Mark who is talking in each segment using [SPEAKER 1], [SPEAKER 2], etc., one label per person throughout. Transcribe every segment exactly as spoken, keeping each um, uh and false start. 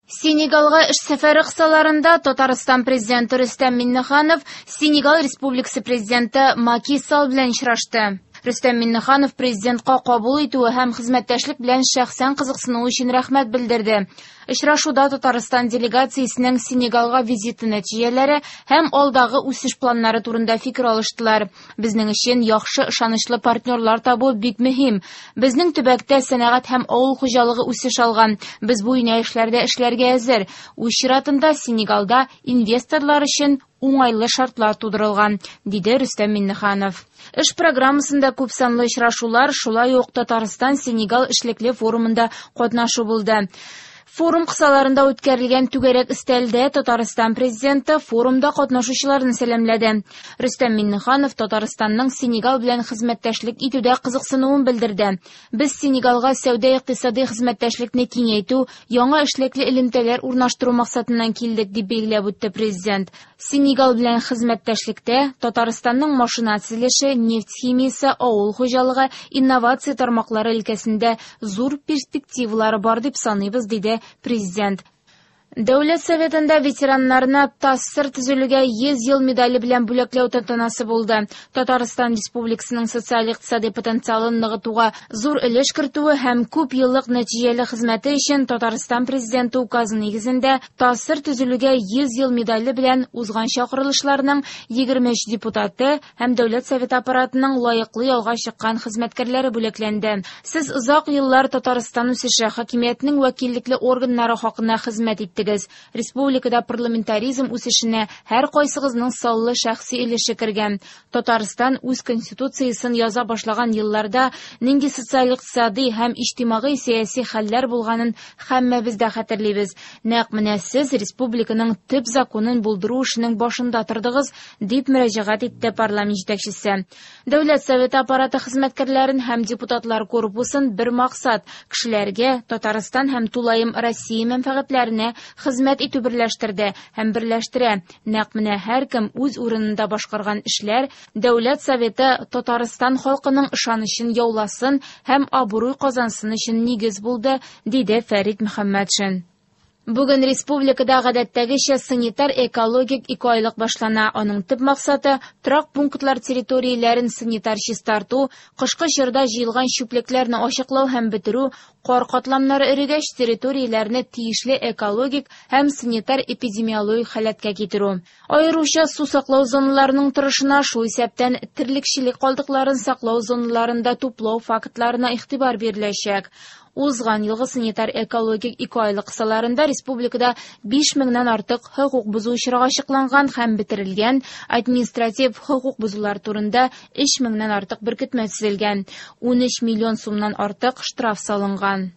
[SPEAKER 1] Сенегалга эш сәфәре кысаларында Татарстан президенты Рөстәм Миңнеханов Сенегал Республикасы президенты Маки Салл белән очрашты. Рөстәм Миңнеханов президентка кабул итүе һәм хезмәттәшлек белән шәхсән кызыксынуы өчен рәхмәт белдерде. Очрашуда Татарстан делегациясенең Сенегалга визиты нәтиҗәләре һәм алдагы үсеш планнары турында фикер алыштылар. Безнең өчен яхшы, ышанычлы партнерлар табу бик мөһим. Безнең төбәктә сәнәгать һәм авыл хуҗалыгы үсеш алган. Без бу юнәлешләрдә эшләргә әзер. Үз чиратында Сенегалда инвесторлар өчен уңайлы шартлар тудырылган, диде Рөстәм Миңнеханов. Эш программасында күп санлы очрашулар, шулай ук Татарстан-Сенегал эшлекле форумында катнашу булды. Форум кысаларында үткәрелгән түгәрәк өстәлдә Татарстан президенты форумда катнашучыларны сәламләде. Рөстәм Миңнеханов Татарстанның Сенегал белән хезмәттәшлек итүдә кызыксынуын белдерде. Без Сенегалга сәүдә-икътисади хезмәттәшлекне киңәйтү, яңа эшлекле элемтәләр урнаштыру максатыннан килдек, дип билгеләп үтте президент. Сенегал белән хезмәттәшлектә Татарстанның машина төзелеше, нефть химиясе, авыл хуҗалыгы, инновация тармаклары өлкәсендә зур перспективалары бар дип саныйбыз, диде президент. Дәүләт советында ветераннарына ТАССР төзелүгә йөз ел медале белән бүләкләү тантанасы булды. Татарстан Республикасының социаль-икътисади потенциалын ныгытуга зур өлеш кертүе һәм күп еллык нәтиҗәле хезмәте өчен Татарстан президенты указы нигезендә ТАССР төзелүгә йөз ел медале белән узган чакырылышларның егерме өч депутаты һәм Дәүләт советы аппаратының лаеклы ялга чыккан хезмәткәрләре бүләкләнде. Сез озак еллар Татарстан үсеше хакимиятенең вәкиллекле органнары хакына хезмәт итте. Республикада парламентаризм үсешенә һәр кайсыгызның саллы шәхси өлеше кергән. Татарстан үз конституциясын яза башлаган елларда нинди социаль-икътисади һәм иҗтимагый сәяси хәлләр булганын һәммәбез дә хәтерлибез. Нәкъ менә сез республиканың төп законын булдыру эшенең башында тордыгыз, дип мөрәҗәгать итте парламент җитәкчесе. Дәүләт советы аппараты хезмәткәрләрен һәм депутатлар корпусын бер максат кешеләргә, Татарстан һәм тулаем Россия мәнфәгатьләренә хезмәт итү берләштерде һәм берләштерә. Нәкъ менә һәркем үз урынында башкарган эшләр Дәүләт советы Татарстан халкының ышанычын яуласын һәм абруй казансын өчен нигез булды, диде Фәрит Мөхәммәтшин. Бүген республикада гадәттәгечә санитар-экологик ике айлык башлана. Аның төп максаты торак пунктлар территорияләрен санитар чистарту, кышкы чорда җыелган чүплекләрне ачыклау һәм бетерү, кар катламнары эрегәч территорияләрне тиешле экологик һәм санитар-эпидемиологик халәткә китерү. Аеруча су саклау зоналарының торышына, шул исәптән терлекчелек калдыкларын саклау зоналарында туплау фактларына игътибар биреләчәк. Узган елгы санитар-экологик ике айлык кысаларында республикада биш меңнән артык хокук бозу очрагы ачыкланган һәм бетерелгән, административ хокук бозулар турында өч меңнән артык беркетмә төзелгән, ун өч миллион сумнан артык штраф салынган.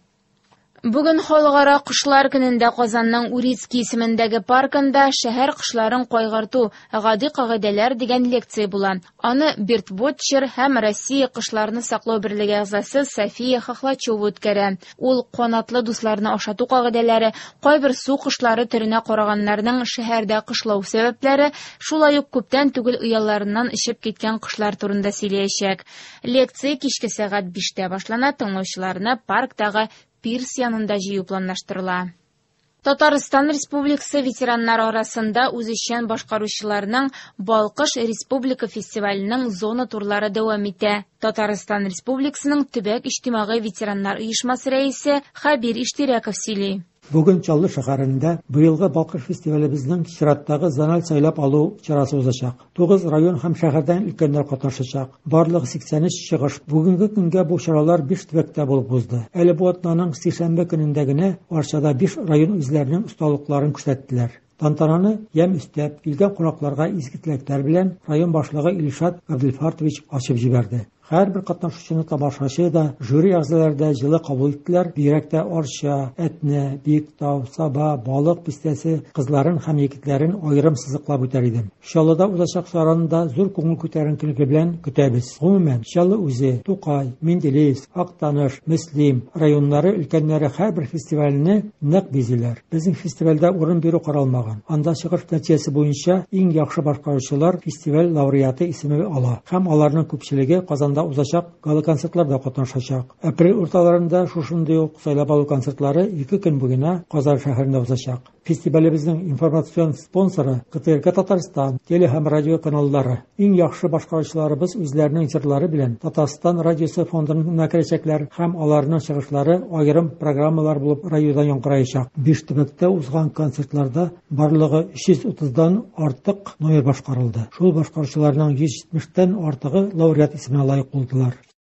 [SPEAKER 1] Бүген халыкара кошлар көнендә Казанның Урицкий исемендәге паркында шәһәр кошларын кайгырту гади кагыйдәләр дигән лекция була. Аны Бирдвотчер һәм Россия кошларны саклау берлеге әгъзасы София Хохлачева үткәрә. Ул канатлы дусларны ашату кагыйдәләре, кайбер су кошлары төренә караганнарның шәһәрдә кышлау сәбәпләре, шулай ук күптән түгел ояларыннан ичеп киткән кошлар турында сөйләячәк. Лекция кичке сәгать биштә башлана, тыңлаучыларны парктагы пирс янында җыю планлаштырыла. Татарстан Республикасы ветераннары арасында үзешчән башкаручыларның Балкыш Республика фестиваленең зона турлары дәвам итә. Татарстан Республикасының төбәк иҗтимагый ветераннар оешмасы рәисе Хәбир Иштирәков сөйли.
[SPEAKER 2] Бүген Чаллы шәһәрендә быелгы Балкыш фестивалебезнең чираттагы зональ сайлап алу чарасы узачак. тугыз район һәм шәһәрдән өлкәннәр катнашачак. Барлыгы сиксән өч чыгыш. Бүгенге көнгә бу чаралар биш төбәктә булып узды. Әле бу атнаның сишәмбе көнендә генә Арчада биш район үзләренең осталыкларын күрсәттеләр. Тантананы ям өстәп, килгән кунакларга изге теләкләр белән район башлыгы Илшат Абделфартович ачып җибәрде. Һәрбер катнашучыны тамашачы да, жюри әгъзалары да җылы кабул иттеләр. Бигрәк тә Арча, Әтнә, Биектау, Саба, Балык бистәсе кызларын һәм егетләрен аерым сызыклап үтәр идем. Чаллыда узачак чараны зур күңел күтәренкелеге белән көтәбез. Гомумән, Чаллы үзе, Тукай, Менделеевск, Актаныш, Мөслим районнары өлкәннәре һәрбер фестивальне нәкъ бизиләр. Безнең фестивальдә урын бирү каралмаган. Анда чыгыш нәтиҗәсе буенча иң яхшы башкаручылар фестиваль лауреаты исеме ала һәм аларның күпчелеге Казан Казанда узачак гала концертларда катнашачак. Апрель урталарында шушындый ук сайлап алу концертлары ике көн буена Казан шәһәрендә узачак. Фестивалебезнең информацион спонсоры КТРК Татарстан теле һәм радио каналлары. Иң яхшы башкаручыларыбыз үзләренең җырлары белән Татарстан радиосы фондына керәчәкләр һәм аларның чыгышлары аерым программалар булып радиодан яңгыраячак. Биш төбәктә узган концертларда барлыгы өч йөз утыздан артык номер башкарылды. Шул башкаручыларның йөз җитмештән артыгы лауреат исеменә лаек булдылар.